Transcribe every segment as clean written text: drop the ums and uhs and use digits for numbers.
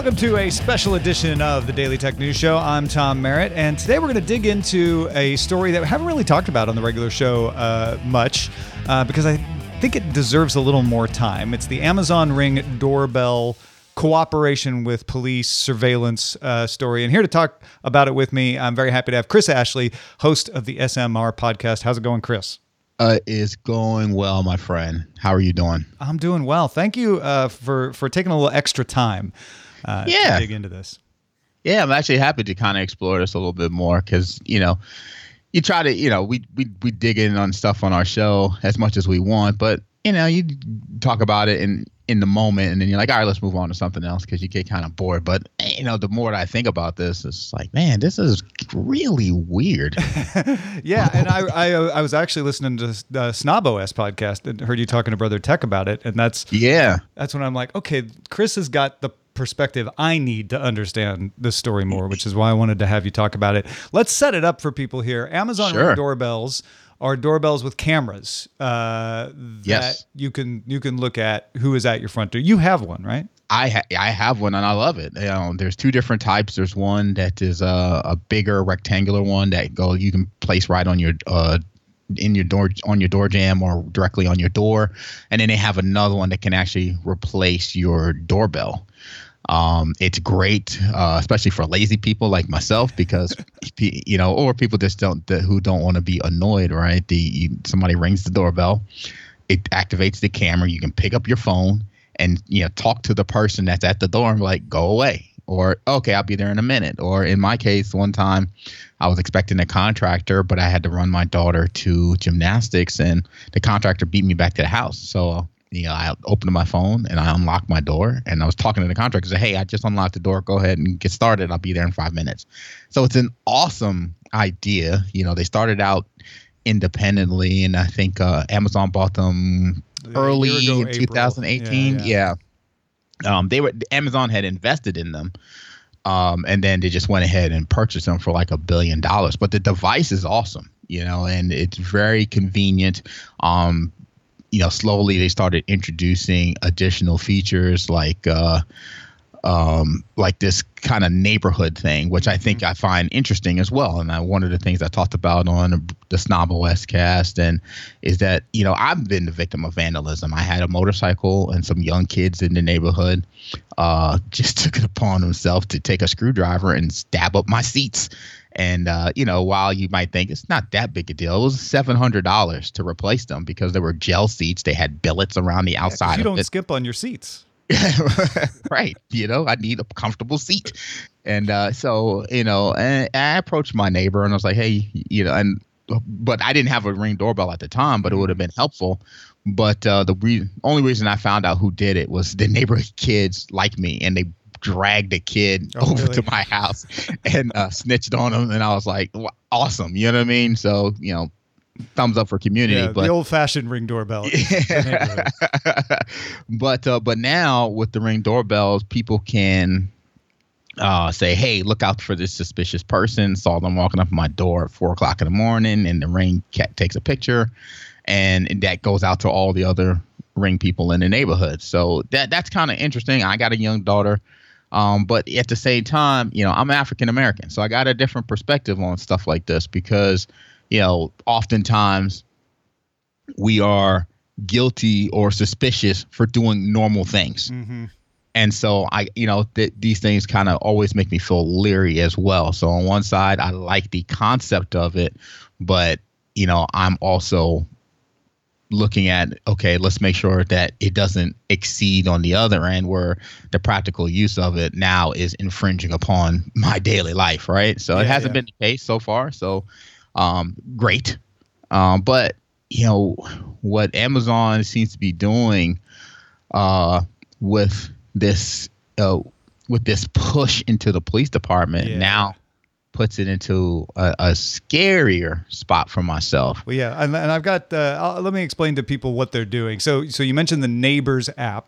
Welcome to a special edition of the Daily Tech News Show. I'm Tom Merritt, and today we're going to dig into a story that we haven't really talked about on the regular show much because I think it deserves a little more time. It's the Amazon Ring doorbell cooperation with police surveillance story. And here to talk about it with me, I'm very happy to have Chris Ashley, host of the SMR podcast. How's it going, Chris? It's going well, my friend. How are you doing? I'm doing well. Thank you for taking a little extra time to dig into this. Yeah, I'm actually happy to kind of explore this a little bit more because, you try to, we dig in on stuff on our show as much as we want, but, you talk about it in the moment and then you're like, all right, let's move on to something else because you get kind of bored. But, the more that I think about this, it's like, man, this is really weird. Yeah, and I was actually listening to the Snob OS podcast and heard you talking to Brother Tech about it. And that's when I'm like, okay, Chris has got the perspective I need to understand this story more, which is why I wanted to have you talk about it. Let's set it up for people here. Amazon Ring doorbells are doorbells with cameras that you can look at who is at your front door. You have one, right? I have one and I love it. There's two different types. There's one that is a bigger rectangular one that you can place right on your in your door, on your door jamb or directly on your door, and then they have another one that can actually replace your doorbell. It's great, especially for lazy people like myself, because or people just who don't want to be annoyed. Right? Somebody rings the doorbell, it activates the camera. You can pick up your phone and talk to the person that's at the door and be like, go away, or okay, I'll be there in a minute. Or in my case, one time I was expecting a contractor, but I had to run my daughter to gymnastics, and the contractor beat me back to the house. So I opened my phone and I unlocked my door, and I was talking to the contractor. Said, hey, I just unlocked the door. Go ahead and get started. I'll be there in 5 minutes. So it's an awesome idea. They started out independently, and I think Amazon bought them early in 2018. Yeah. Amazon had invested in them. And then they just went ahead and purchased them for like $1 billion. But the device is awesome, and it's very convenient. Slowly they started introducing additional features like this kind of neighborhood thing, which I think I find interesting as well. And one of the things I talked about on the Snob OS cast is that, I've been the victim of vandalism. I had a motorcycle and some young kids in the neighborhood just took it upon themselves to take a screwdriver and stab up my seats. And, while you might think it's not that big a deal, it was $700 to replace them because they were gel seats. They had billets around the outside. You don't skip on your seats. Right. I need a comfortable seat. And and I approached my neighbor and I was like, hey, but I didn't have a Ring doorbell at the time, but it would have been helpful. But the only reason I found out who did it was the neighborhood kids like me, and they dragged a kid over to my house and snitched on him. And I was like, awesome. You know what I mean? So, thumbs up for community. Yeah, the old-fashioned Ring doorbell. Yeah. But now with the Ring doorbells, people can say, hey, look out for this suspicious person. Saw them walking up my door at 4:00 in the morning, and the Ring cat takes a picture, and that goes out to all the other Ring people in the neighborhood. So that's kind of interesting. I got a young daughter. But at the same time, I'm African American, so I got a different perspective on stuff like this because, oftentimes we are guilty or suspicious for doing normal things. Mm-hmm. And so these things kind of always make me feel leery as well. So on one side, I like the concept of it, but, I'm also looking at, okay, let's make sure that it doesn't exceed on the other end where the practical use of it now is infringing upon my daily life, right? So it hasn't been the case so far. So great. But, what Amazon seems to be doing with this push into the police department now puts it into a scarier spot for myself. Well, and I've got. Let me explain to people what they're doing. So you mentioned the Neighbors app.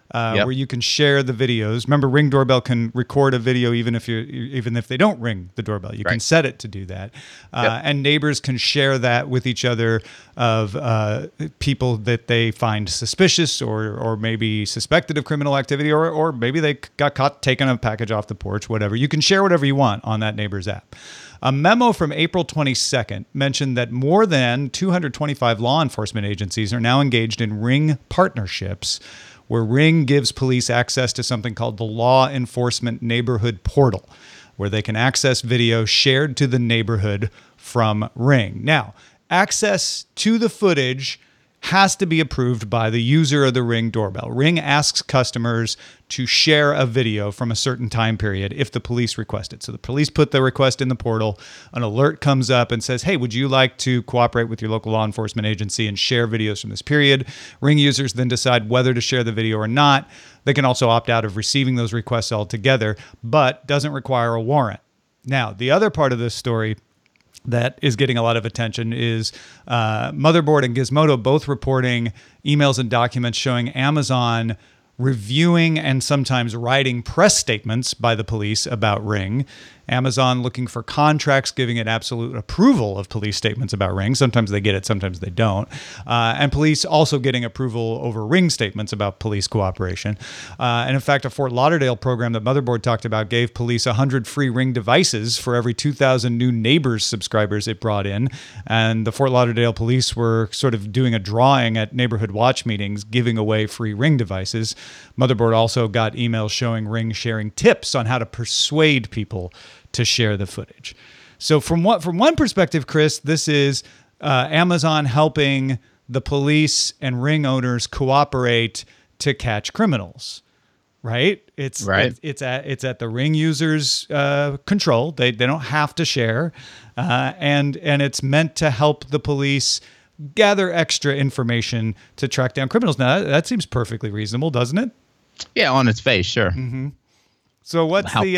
where you can share the videos. Remember, Ring Doorbell can record a video even if they don't ring the doorbell. You can set it to do that, and neighbors can share that with each other of people that they find suspicious or maybe suspected of criminal activity, or maybe they got caught taking a package off the porch. Whatever, you can share whatever you want on that neighbor's app. A memo from April 22nd mentioned that more than 225 law enforcement agencies are now engaged in Ring partnerships, where Ring gives police access to something called the Law Enforcement Neighborhood Portal, where they can access video shared to the neighborhood from Ring. Now, access to the footage has to be approved by the user of the Ring doorbell. Ring asks customers to share a video from a certain time period if the police request it. So the police put the request in the portal, an alert comes up and says, hey, would you like to cooperate with your local law enforcement agency and share videos from this period? Ring users then decide whether to share the video or not. They can also opt out of receiving those requests altogether, but doesn't require a warrant. Now, the other part of this story that is getting a lot of attention is Motherboard and Gizmodo both reporting emails and documents showing Amazon reviewing and sometimes writing press statements by the police about Ring. Amazon looking for contracts, giving it absolute approval of police statements about Ring. Sometimes they get it, sometimes they don't. And police also getting approval over Ring statements about police cooperation. And in fact, a Fort Lauderdale program that Motherboard talked about gave police 100 free Ring devices for every 2,000 new Neighbors subscribers it brought in. And the Fort Lauderdale police were sort of doing a drawing at neighborhood watch meetings, giving away free Ring devices. Motherboard also got emails showing Ring sharing tips on how to persuade people to share the footage. So from one perspective, Chris, this is Amazon helping the police and Ring owners cooperate to catch criminals, right? It's at the Ring users' control. They don't have to share, and it's meant to help the police gather extra information to track down criminals. Now that seems perfectly reasonable, doesn't it? Yeah, on its face, sure. Mm-hmm. So what's the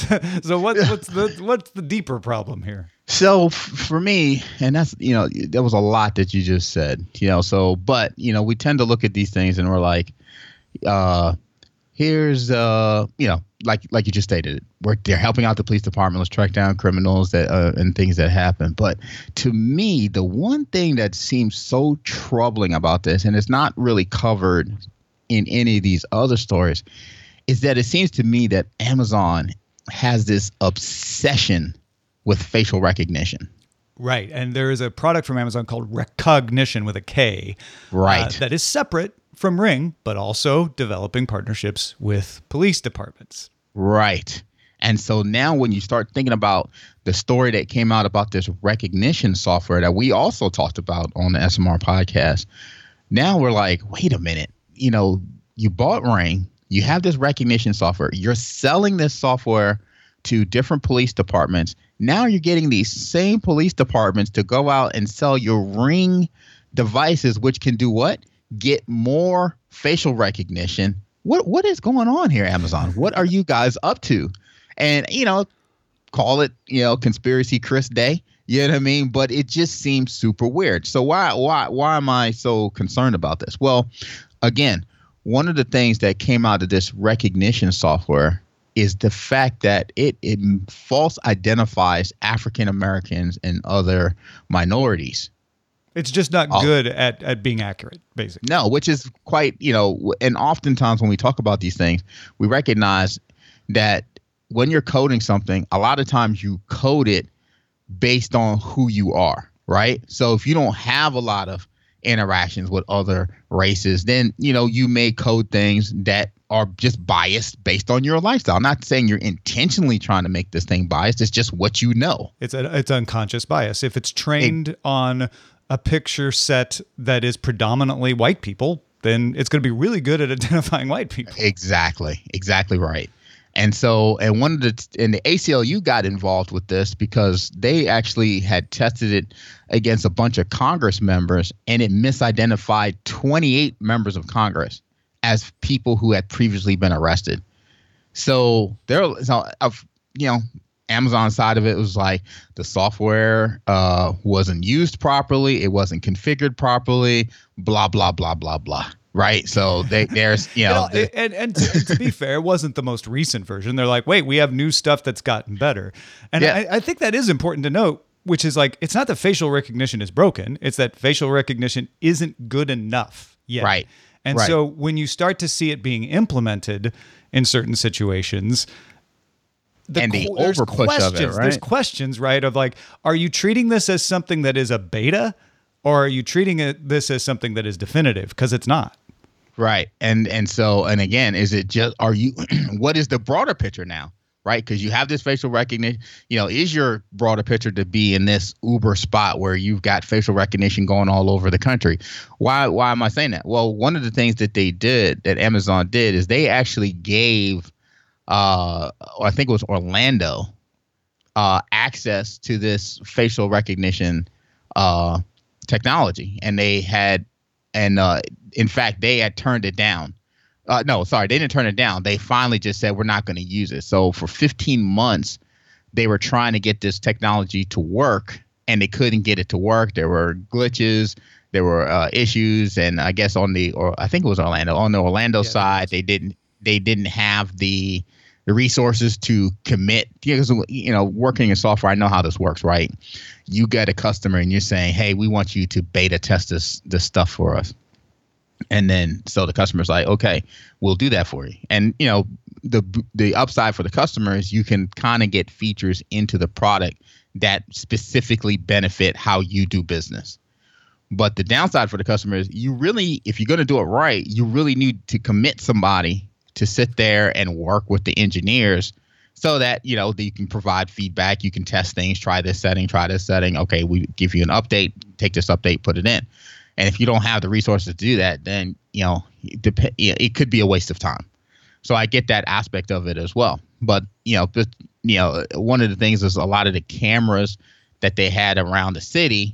deeper problem here? So for me, and that's, there was a lot that you just said, but we tend to look at these things and we're like, here's like you just stated, they're helping out the police department. Let's track down criminals and things that happen. But to me, the one thing that seems so troubling about this, and it's not really covered in any of these other stories, is that it seems to me that Amazon has this obsession with facial recognition. Right. And there is a product from Amazon called Rekognition with a K. Right. That is separate from Ring, but also developing partnerships with police departments. Right. And so now when you start thinking about the story that came out about this recognition software that we also talked about on the SMR podcast, now we're like, wait a minute, you bought Ring. You have this recognition software. You're selling this software to different police departments. Now you're getting these same police departments to go out and sell your Ring devices, which can do what? Get more facial recognition. What is going on here, Amazon? What are you guys up to? And, call it, Conspiracy Chris Day. You know what I mean? But it just seems super weird. So why am I so concerned about this? Well, again, one of the things that came out of this recognition software is the fact that it false identifies African Americans and other minorities. It's just not good at being accurate, basically. No, which is quite, and oftentimes when we talk about these things, we recognize that when you're coding something, a lot of times you code it based on who you are, right? So if you don't have a lot of interactions with other races, then you may code things that are just biased based on your lifestyle. I'm not saying you're intentionally trying to make this thing biased. It's just what you know. It's unconscious bias. If it's trained on a picture set that is predominantly white people, then it's going to be really good at identifying white people. Exactly right. And so, and the ACLU got involved with this because they actually had tested it against a bunch of Congress members, and it misidentified 28 members of Congress as people who had previously been arrested. So Amazon side of it was like the software wasn't used properly, it wasn't configured properly, blah blah blah blah blah. right? So there's and to be fair, it wasn't the most recent version. They're like, wait, we have new stuff that's gotten better, and I think that is important to note. Which is like, it's not that facial recognition is broken; it's that facial recognition isn't good enough yet. Right. And so when you start to see it being implemented in certain situations, there's questions, right? Of like, are you treating this as something that is a beta, or are you treating this as something that is definitive? Because it's not. Right. And again, is it just, what is the broader picture now? Right. Because you have this facial recognition, is your broader picture to be in this Uber spot where you've got facial recognition going all over the country? Why am I saying that? Well, one of the things that Amazon did is they actually gave, I think it was Orlando, access to this facial recognition technology. And in fact, they had turned it down. No, sorry, they didn't turn it down. They finally just said, we're not going to use it. So for 15 months, they were trying to get this technology to work, and they couldn't get it to work. There were glitches, there were issues, and I guess I think it was Orlando. On the Orlando side, they didn't have the resources to commit. Because working in software, I know how this works, right? You get a customer and you're saying, hey, we want you to beta test this stuff for us. And then so the customer's like, okay, we'll do that for you. And, the upside for the customer is you can kind of get features into the product that specifically benefit how you do business. But the downside for the customer is if you're going to do it right, you really need to commit somebody to sit there and work with the engineers so that, that you can provide feedback. You can test things, try this setting. Okay, we give you an update, take this update, put it in. And if you don't have the resources to do that, then, it could be a waste of time. So I get that aspect of it as well. But, one of the things is a lot of the cameras that they had around the city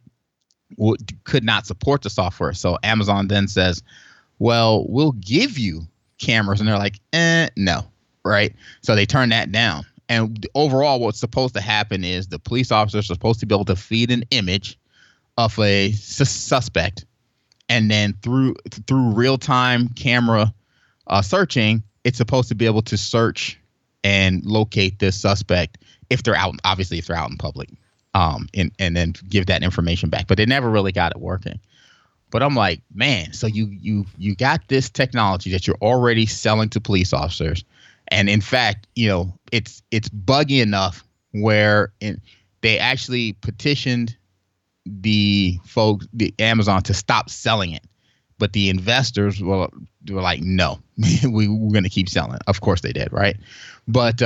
could not support the software. So Amazon then says, well, we'll give you cameras. And they're like, no. Right. So they turn that down. And overall, what's supposed to happen is the police officers are supposed to be able to feed an image of a suspect, and then through real-time camera searching, it's supposed to be able to search and locate this suspect if they're out in public, and then give that information back. But they never really got it working. But I'm like, man, so you got this technology that you're already selling to police officers, and in fact, it's buggy enough where they actually petitioned the Amazon to stop selling it, but the investors were like, no, we're going to keep selling it. Of course they did, right? But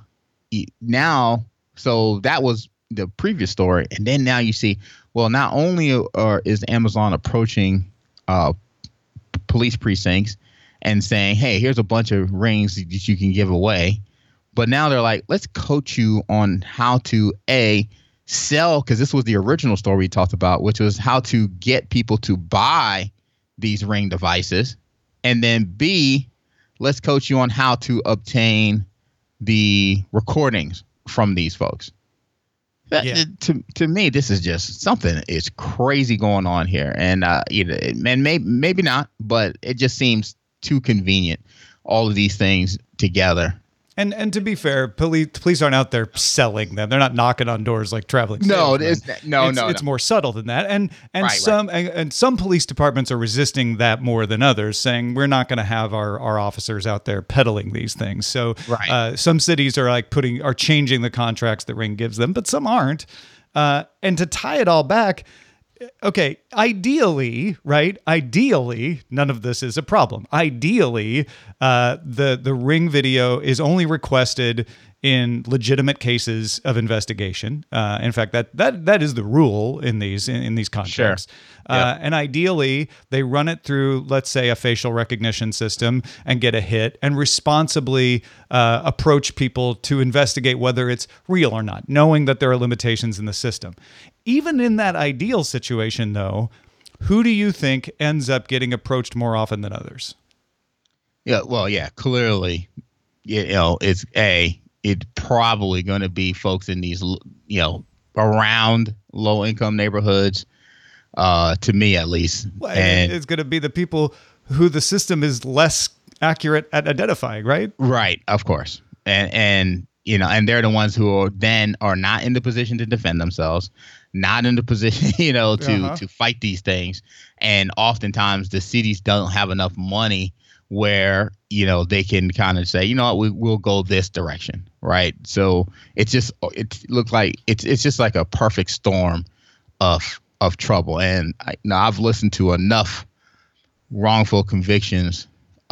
now, so that was the previous story, and then now you see, well, not only is Amazon approaching police precincts and saying, hey, here's a bunch of rings that you can give away, but now they're like, let's coach you on how to sell, because this was the original story we talked about, which was how to get people to buy these Ring devices, and then B, let's coach you on how to obtain the recordings from these folks. To me, this is just something is crazy going on here, and maybe not, but it just seems too convenient. All of these things together. And to be fair, police aren't out there selling them. They're not knocking on doors like traveling salesmen. It's more subtle than that. And some police departments are resisting that more than others, saying we're not going to have our officers out there peddling these things. So some cities are like changing the contracts that Ring gives them, but some aren't. And to tie it all back, okay, ideally, none of this is a problem. Ideally, the Ring video is only requested in legitimate cases of investigation. In fact, that is the rule in these contracts. Sure. And ideally, they run it through, let's say, a facial recognition system and get a hit, and responsibly approach people to investigate whether it's real or not, knowing that there are limitations in the system. Even in that ideal situation, though, who do you think ends up getting approached more often than others? Clearly, it's probably going to be folks in these, around low income neighborhoods, to me at least. And it's going to be the people who the system is less accurate at identifying, right? Right, of course. And you know, and they're the ones who are not in the position to defend themselves, not in the position, you know, to fight these things. And oftentimes the cities don't have enough money where, you know, they can kind of say, you know what, we'll go this direction, right? So it looks like it's just like a perfect storm of trouble. And I've listened to enough wrongful convictions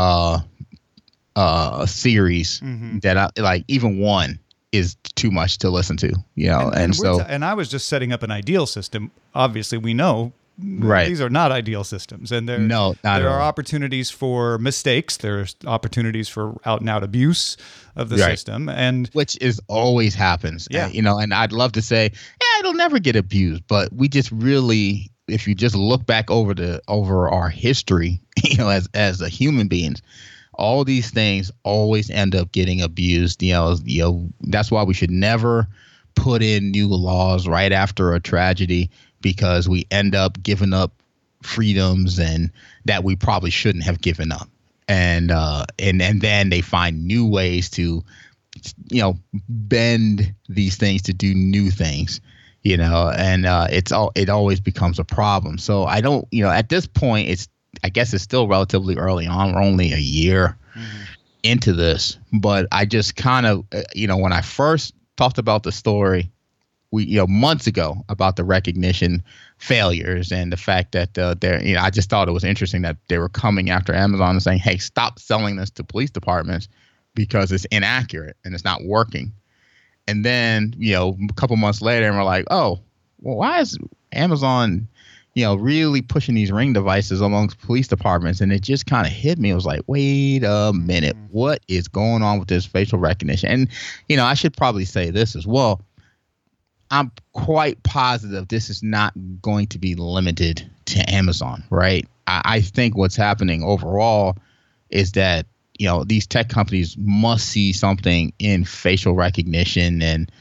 series that I like. Even one is too much to listen to, you know. And I was just setting up an ideal system. Obviously, we know these are not ideal systems, and there are opportunities for mistakes. There's opportunities for out and out abuse of the system, and which is always happens. You know, and I'd love to say, it'll never get abused, but we just really, if you just look back over our history, you know, as a human beings, all these things always end up getting abused. You know, that's why we should never put in new laws right after a tragedy, because we end up giving up freedoms and that we probably shouldn't have given up. And then they find new ways to, you know, bend these things to do new things, you know, and it always becomes a problem. So I don't, you know, at this point, I guess it's still relatively early on. We're only a year into this, but I just kind of, you know, when I first talked about the story, months ago, about the recognition failures and the fact that I just thought it was interesting that they were coming after Amazon and saying, hey, stop selling this to police departments because it's inaccurate and it's not working. And then, you know, a couple months later, and we're like, oh, well, why is Amazon, you know, really pushing these Ring devices amongst police departments? And it just kind of hit me. It was like, wait a minute, what is going on with this facial recognition? And, you know, I should probably say this as well. I'm quite positive this is not going to be limited to Amazon, right? I think what's happening overall is that, you know, these tech companies must see something in facial recognition and,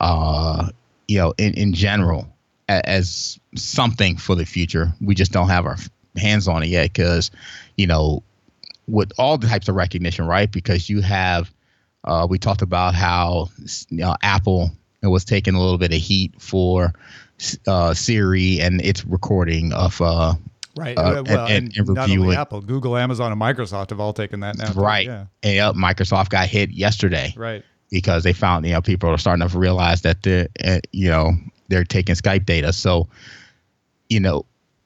you know, in general as something for the future. We just don't have our hands on it yet because, you know, with all the types of recognition, right? Because you have, we talked about how, you know, Apple was taking a little bit of heat for Siri and its recording of and reviewing. Not only Apple, Google, Amazon, and Microsoft have all taken that now. Right. Yeah. And Microsoft got hit yesterday. Right. Because they found, you know, people are starting to realize that they're taking Skype data. So, you know,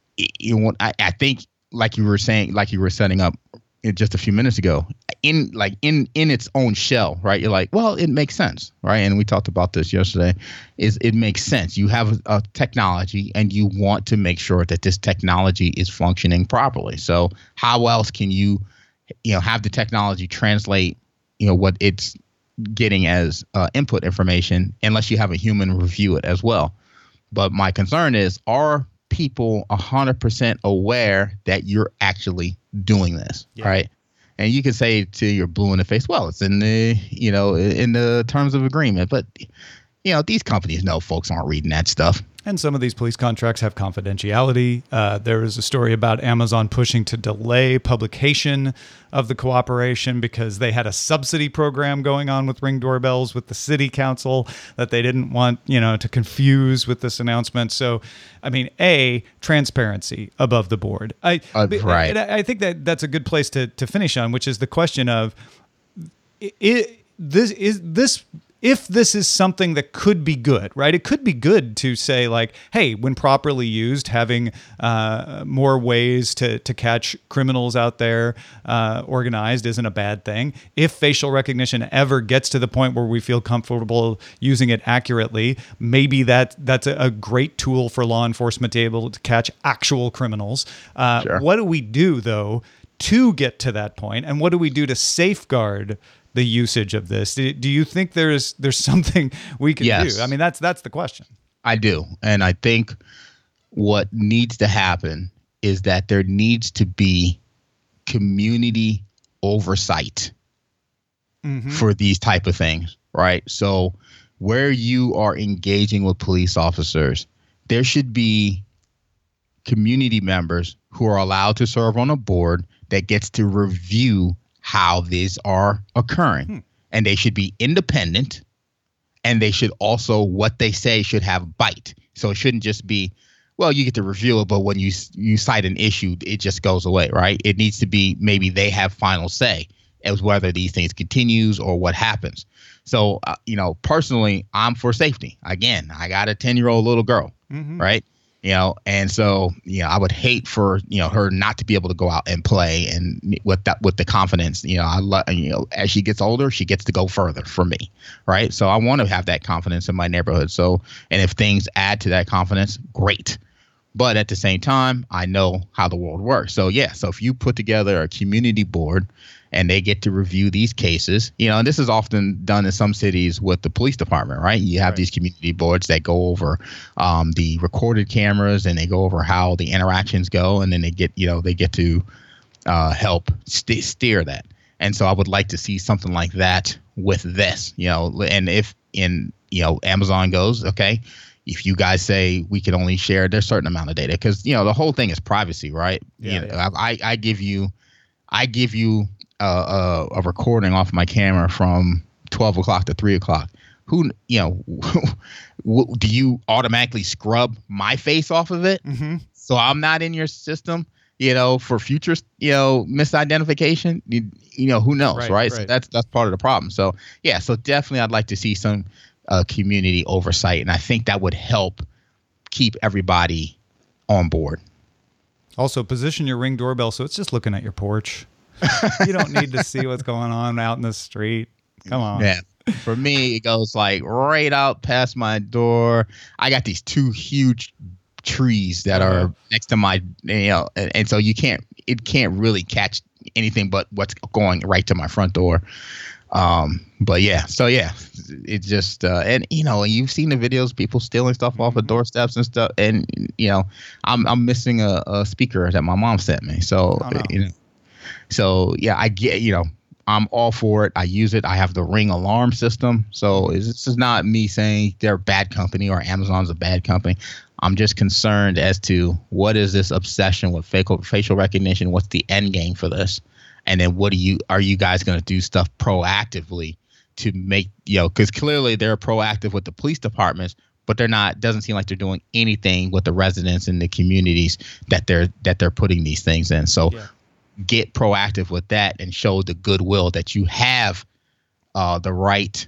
I think like you were saying, like you were setting up just a few minutes ago, in its own shell, right? You're like, well, it makes sense, right? And we talked about this yesterday. It makes sense. You have a technology, and you want to make sure that this technology is functioning properly. So how else can you have the technology translate, you know, what it's getting as input information, unless you have a human review it as well? But my concern is, are people 100% aware that you're actually doing this, right? And you can say to your blue in the face, well, it's in the terms of agreement, but you know, these companies know folks aren't reading that stuff. And some of these police contracts have confidentiality. There is a story about Amazon pushing to delay publication of the cooperation because they had a subsidy program going on with Ring doorbells with the city council that they didn't want, you know, to confuse with this announcement. So, I mean, transparency above the board. Right. I think that's a good place to finish on, which is the question of if this is something that could be good, right? It could be good to say, like, hey, when properly used, having more ways to catch criminals out there organized isn't a bad thing. If facial recognition ever gets to the point where we feel comfortable using it accurately, maybe that's a great tool for law enforcement to be able to catch actual criminals. Sure. What do we do, though, to get to that point? And what do we do to safeguard the usage of this? Do you think there's something we can do? I mean, that's the question. I do. And I think what needs to happen is that there needs to be community oversight for these type of things, right? So where you are engaging with police officers, there should be community members who are allowed to serve on a board that gets to review how these are occurring. And they should be independent, and they should also, what they say should have bite. So it shouldn't just be, well, you get to review it, but when you cite an issue, it just goes away, right? It needs to be maybe they have final say as whether these things continues or what happens. So, personally, I'm for safety. Again, I got a 10-year-old little girl, right? And so, I would hate for, her not to be able to go out and play, and with the confidence, as she gets older, she gets to go further for me. Right. So I want to have that confidence in my neighborhood. So, and if things add to that confidence, great. But at the same time, I know how the world works. So, so if you put together a community board and they get to review these cases, and this is often done in some cities with the police department, right? You have these community boards that go over the recorded cameras, and they go over how the interactions go, and then they get to help steer that. And so I would like to see something like that with this, and if Amazon goes, okay, if you guys say we can only share there's a certain amount of data, because the whole thing is privacy, right? I give you a recording off my camera from 12 o'clock to 3 o'clock. Who, do you automatically scrub my face off of it? So I'm not in your system, for future, misidentification, who knows, right? So that's part of the problem. So, so definitely I'd like to see some community oversight. And I think that would help keep everybody on board. Also, position your Ring doorbell so it's just looking at your porch. You don't need to see what's going on out in the street. Come on. Yeah. For me, it goes like right out past my door. I got these two huge trees that are next to my, and so it can't really catch anything but what's going right to my front door. But it's just, and you've seen the videos, people stealing stuff off of doorsteps and stuff. And, I'm missing a speaker that my mom sent me. So, I get, I'm all for it. I use it. I have the Ring alarm system. So this is not me saying they're a bad company or Amazon's a bad company. I'm just concerned as to what is this obsession with facial recognition? What's the end game for this? And then are you guys going to do stuff proactively to make, because clearly they're proactive with the police departments, but doesn't seem like they're doing anything with the residents and the communities that they're putting these things in. So get proactive with that and show the goodwill that you have the right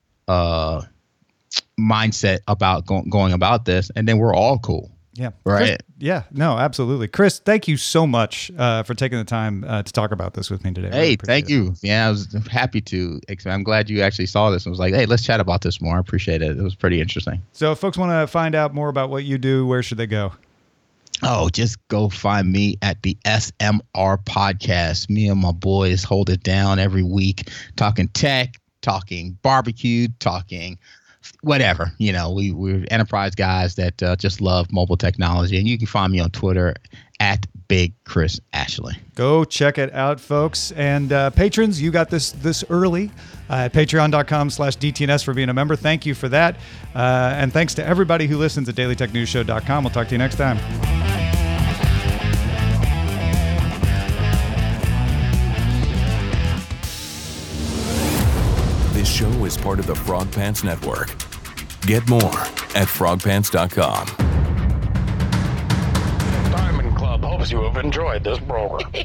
mindset about going about this. And then we're all cool. Yeah. Right. Chris, no, absolutely. Chris, thank you so much for taking the time to talk about this with me today. Hey, thank you. Yeah, I was happy to. I'm glad you actually saw this and was like, hey, let's chat about this more. I appreciate it. It was pretty interesting. So if folks want to find out more about what you do, where should they go? Oh, just go find me at the SMR podcast. Me and my boys hold it down every week, talking tech, talking barbecue, talking whatever. We're enterprise guys that just love mobile technology. And you can find me on Twitter at Big Chris Ashley. Go check it out, folks. And patrons, you got this early at patreon.com/DTNS for being a member. Thank you for that. And thanks to everybody who listens at dailytechnewsshow.com. We'll talk to you next time. This show is part of the Frog Pants Network. Get more at frogpants.com. Diamond Club hopes you have enjoyed this program.